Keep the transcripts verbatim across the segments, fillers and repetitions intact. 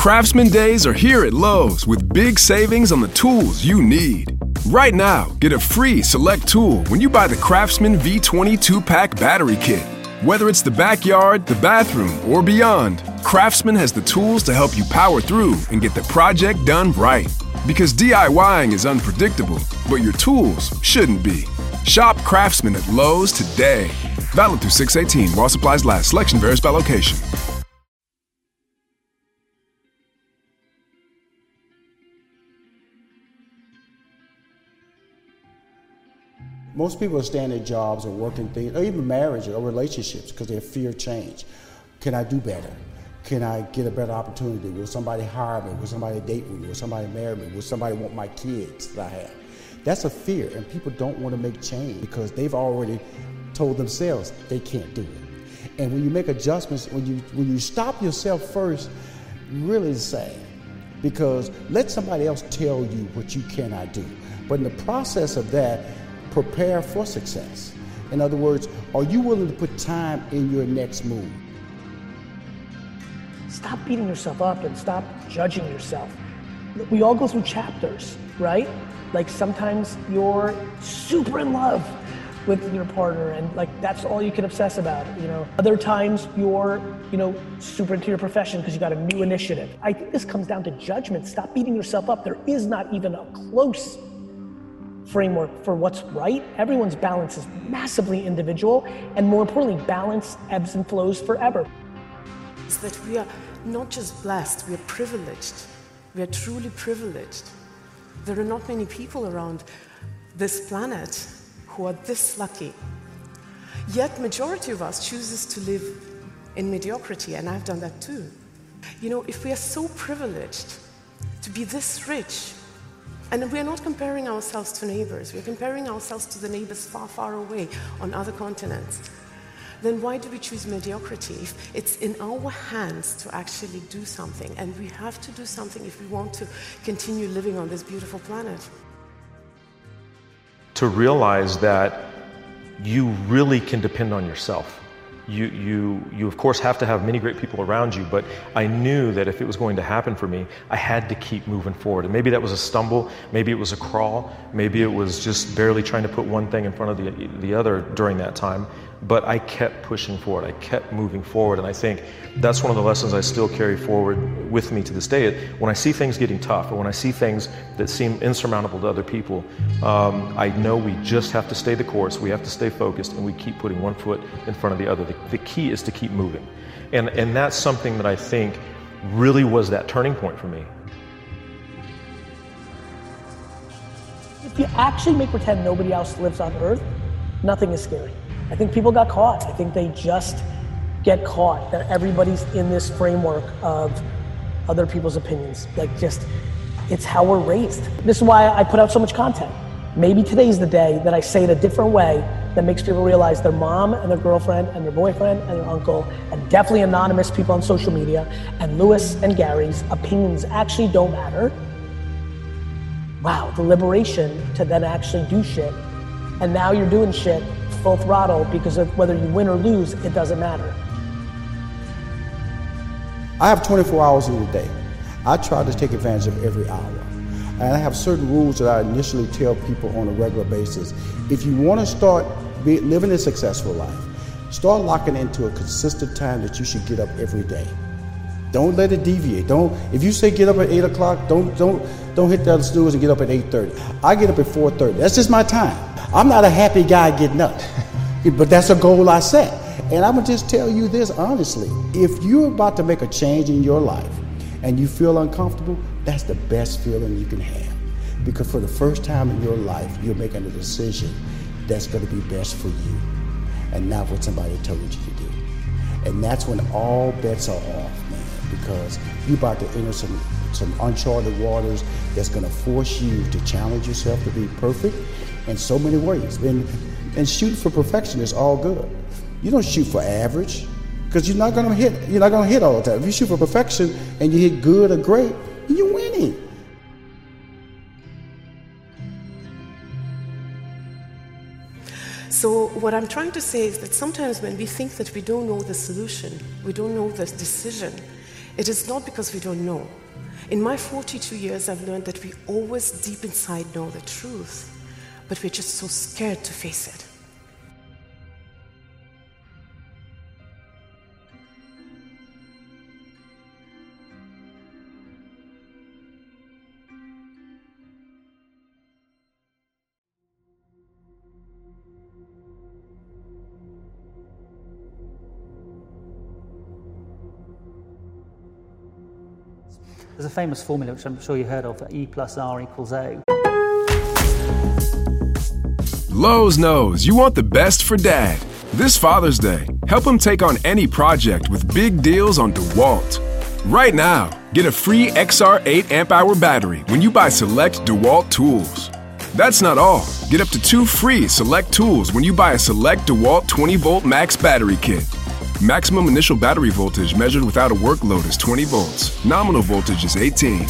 Craftsman Days are here at Lowe's with big savings on the tools you need. Right now, get a free select tool when you buy the Craftsman V twenty two-pack battery kit. Whether it's the backyard, the bathroom, or beyond, Craftsman has the tools to help you power through and get the project done right. Because DIYing is unpredictable, but your tools shouldn't be. Shop Craftsman at Lowe's today. Valid through six eighteen while supplies last. Selection varies by location. Most people stay in their jobs or working things, or even marriage or relationships, because they fear change. Can I do better? Can I get a better opportunity? Will somebody hire me? Will somebody date me? Will somebody marry me? Will somebody want my kids that I have? That's a fear, and people don't want to make change because they've already told themselves they can't do it. And when you make adjustments, when you when you stop yourself first, really sad, because let somebody else tell you what you cannot do. But in the process of that, prepare for success. In other words, are you willing to put time in your next move? Stop beating yourself up and stop judging yourself. We all go through chapters, right? Like sometimes you're super in love with your partner and like that's all you can obsess about, you know. Other times you're, you know, super into your profession because you got a new initiative. I think this comes down to judgment. Stop beating yourself up. There is not even a close framework for what's right. Everyone's balance is massively individual, and more importantly, balance ebbs and flows forever. It's that we are not just blessed, we are privileged. We are truly privileged. There are not many people around this planet who are this lucky. Yet majority of us chooses to live in mediocrity, and I've done that too. You know, if we are so privileged to be this rich, and we are not comparing ourselves to neighbors, we're comparing ourselves to the neighbors far, far away on other continents, then why do we choose mediocrity? If it's in our hands to actually do something, and we have to do something if we want to continue living on this beautiful planet. To realize that you really can depend on yourself. You, you, you of course have to have many great people around you, but I knew that if it was going to happen for me, I had to keep moving forward. And maybe that was a stumble, maybe it was a crawl, maybe it was just barely trying to put one thing in front of the, the other during that time. But I kept pushing forward, I kept moving forward, and I think that's one of the lessons I still carry forward with me to this day. When I see things getting tough, or when I see things that seem insurmountable to other people, um, I know we just have to stay the course, we have to stay focused, and we keep putting one foot in front of the other. The, the key is to keep moving. And, and that's something that I think really was that turning point for me. If you actually make pretend nobody else lives on Earth, nothing is scary. I think people got caught. I think they just get caught that everybody's in this framework of other people's opinions. Like just, it's how we're raised. This is why I put out so much content. Maybe today's the day that I say it a different way that makes people realize their mom and their girlfriend and their boyfriend and their uncle, and definitely anonymous people on social media, and Lewis and Gary's opinions actually don't matter. Wow, the liberation to then actually do shit. And now you're doing shit full throttle because of whether you win or lose, it doesn't matter. I have twenty-four hours in a day. I try to take advantage of every hour. And I have certain rules that I initially tell people on a regular basis. If you want to start be, living a successful life, start locking into a consistent time that you should get up every day. Don't let it deviate. Don't, if you say get up at eight o'clock, don't, don't, don't hit the other snooze and get up at eight thirty. I get up at four thirty. That's just my time. I'm not a happy guy getting up, but that's a goal I set. And I'm gonna just tell you this honestly. If you're about to make a change in your life and you feel uncomfortable, that's the best feeling you can have. Because for the first time in your life, you're making a decision that's gonna be best for you and not what somebody told you to do. And that's when all bets are off, man, because you're about to enter some, some uncharted waters that's gonna force you to challenge yourself to be perfect in so many ways. And, and shooting for perfection is all good. You don't shoot for average, because you're not gonna hit, you're not gonna hit all the time. If you shoot for perfection and you hit good or great, you're winning. So what I'm trying to say is that sometimes when we think that we don't know the solution, we don't know the decision, It is not because we don't know. In my forty-two years, I've learned that we always deep inside know the truth, but we're just so scared to face it. There's a famous formula, which I'm sure you heard of, E plus R equals O. Lowe's knows you want the best for Dad. This Father's Day, help him take on any project with big deals on DeWalt. Right now, get a free X R eight amp hour battery when you buy select DeWalt tools. That's not all. Get up to two free select tools when you buy a select DeWalt twenty volt max battery kit. Maximum initial battery voltage measured without a work load is twenty volts. Nominal voltage is eighteen.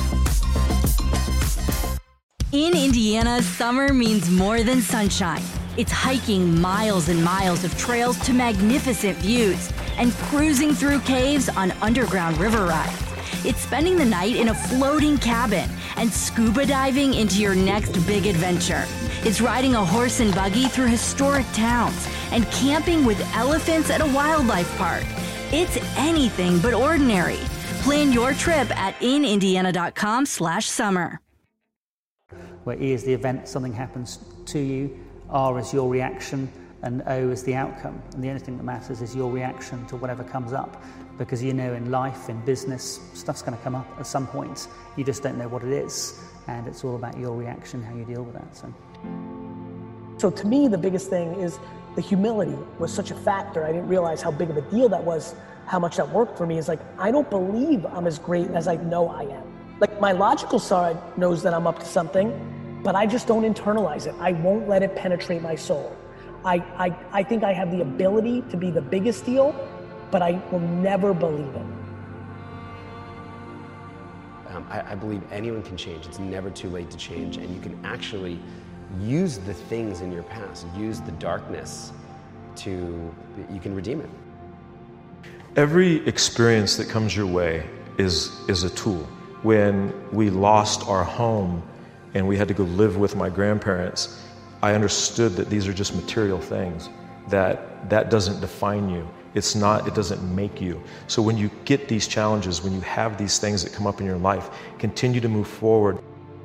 In Indiana, summer means more than sunshine. It's hiking miles and miles of trails to magnificent views and cruising through caves on underground river rides. It's spending the night in a floating cabin and scuba diving into your next big adventure. It's riding a horse and buggy through historic towns and camping with elephants at a wildlife park. It's anything but ordinary. Plan your trip at in indiana dot com slash summer. Where E is the event, something happens to you, R is your reaction, and O is the outcome. And the only thing that matters is your reaction to whatever comes up. Because you know in life, in business, stuff's going to come up at some point. You just don't know what it is. And it's all about your reaction, how you deal with that. So, so to me, the biggest thing is the humility was such a factor. I didn't realize how big of a deal that was, how much that worked for me. Is like, I don't believe I'm as great as I know I am. Like, my logical side knows that I'm up to something, but I just don't internalize it. I won't let it penetrate my soul. I, I, I think I have the ability to be the biggest deal, but I will never believe it. Um, I, I believe anyone can change. It's never too late to change, and you can actually use the things in your past, use the darkness to, you can redeem it. Every experience that comes your way is, is a tool. When we lost our home and we had to go live with my grandparents, I understood that these are just material things, that that doesn't define you. It's not, it doesn't make you. So when you get these challenges, when you have these things that come up in your life, continue to move forward.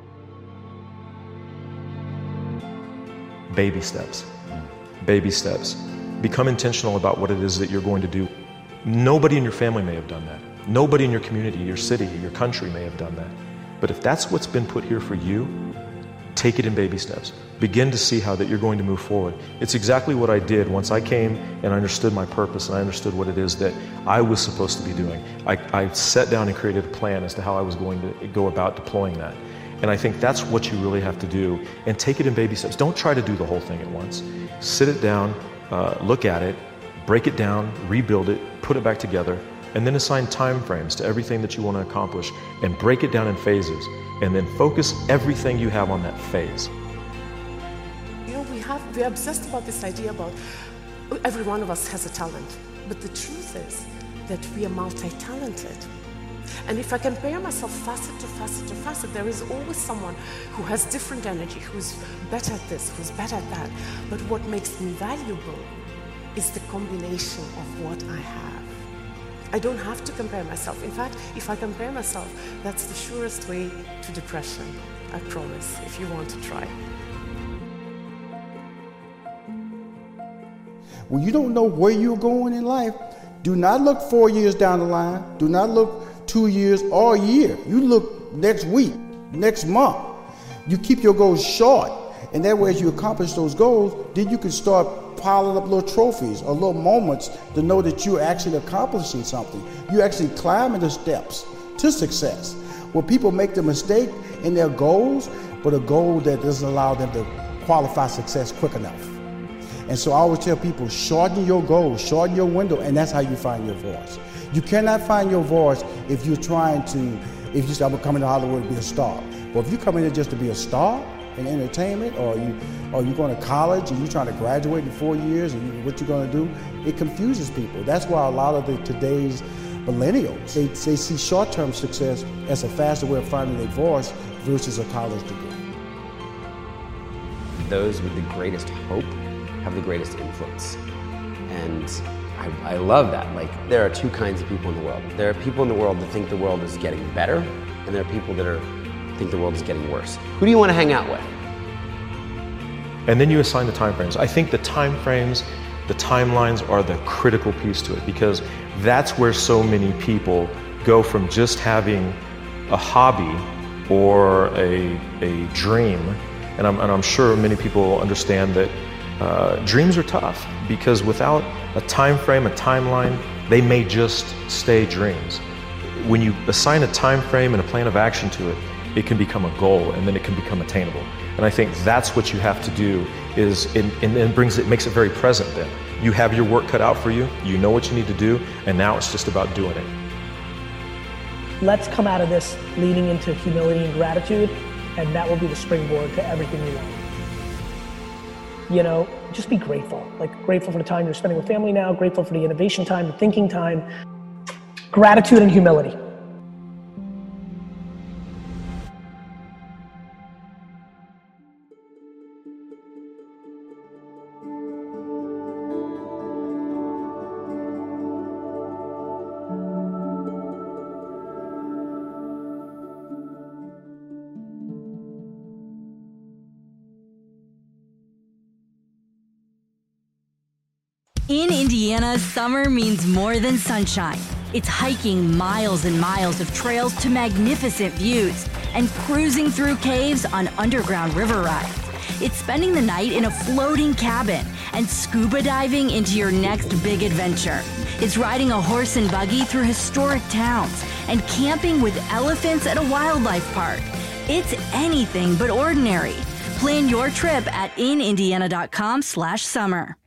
Baby steps. Baby steps. Become intentional about what it is that you're going to do. Nobody in your family may have done that. Nobody in your community, your city, your country may have done that. But if that's what's been put here for you, take it in baby steps. Begin to see how that you're going to move forward. It's exactly what I did once I came and I understood my purpose and I understood what it is that I was supposed to be doing. I, I sat down and created a plan as to how I was going to go about deploying that. And I think that's what you really have to do, and take it in baby steps. Don't try to do the whole thing at once. Sit it down, uh, look at it, break it down, rebuild it, put it back together, and then assign time frames to everything that you want to accomplish and break it down in phases, and then focus everything you have on that phase. You know, we have, we're obsessed about this idea about every one of us has a talent, but the truth is that we are multi-talented. And if I compare myself facet to facet to facet, there is always someone who has different energy, who's better at this, who's better at that. But what makes me valuable is the combination of what I have. I don't have to compare myself. In fact, if I compare myself, that's the surest way to depression, I promise, if you want to try. When you don't know where you're going in life, do not look four years down the line. Do not look two years or a year. You look next week, next month. You keep your goals short, and that way as you accomplish those goals, then you can start piling up little trophies or little moments to know that you're actually accomplishing something. You're actually climbing the steps to success. Where people make the mistake in their goals, but a goal that doesn't allow them to qualify success quick enough. And so I always tell people, shorten your goals, shorten your window, and that's how you find your voice. You cannot find your voice if you're trying to, if you say, I'm coming to Hollywood to be a star. Well, if you come in here just to be a star in entertainment, or you, or you're going to college and you're trying to graduate in four years, and you, what you're going to do, it confuses people. That's why a lot of the today's millennials. They, they see short-term success as a faster way of finding their voice versus a college degree. Those with the greatest hope have the greatest influence. And I, I love that. Like, there are two kinds of people in the world. There are people in the world that think the world is getting better, and there are people that are think the world is getting worse. Who do you want to hang out with? And then you assign the time frames. I think the time frames, the timelines are the critical piece to it, because that's where so many people go from just having a hobby or a, a dream. And I'm, and I'm sure many people understand that uh, dreams are tough, because without a time frame, a timeline, they may just stay dreams. When you assign a time frame and a plan of action to it, it can become a goal, and then it can become attainable. And I think that's what you have to do, is it, and it brings it makes it very present then. You have your work cut out for you, you know what you need to do, and now it's just about doing it. Let's come out of this leaning into humility and gratitude, and that will be the springboard to everything you want. You know, just be grateful. Like, grateful for the time you're spending with family now, grateful for the innovation time, the thinking time, gratitude and humility. In Indiana, summer means more than sunshine. It's hiking miles and miles of trails to magnificent views and cruising through caves on underground river rides. It's spending the night in a floating cabin and scuba diving into your next big adventure. It's riding a horse and buggy through historic towns and camping with elephants at a wildlife park. It's anything but ordinary. Plan your trip at in indiana dot com slash summer.